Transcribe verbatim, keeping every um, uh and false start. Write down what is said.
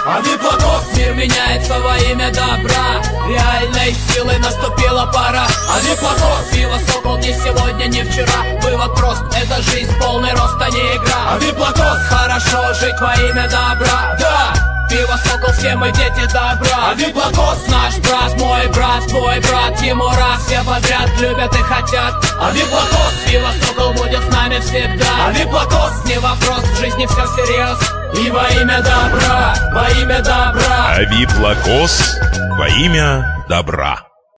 А Виплакос, мир меняется во имя добра. Реальной силы наступила пора. А Виплакос, пиво Сокол не сегодня, не вчера. Вывод прост, это жизнь, полный рост, а не игра. А Виплакос, хорошо жить во имя добра. Да, пиво Сокол, все мы дети добра. А Виплакос, наш брат, мой брат, твой брат, ему раз, все подряд любят и хотят. А Виплакос, пиво Сокол будет с нами всегда. А Виплакос, не вопрос, в жизни все всерьез. И во имя добра, во имя добра. А Виплакос во имя добра.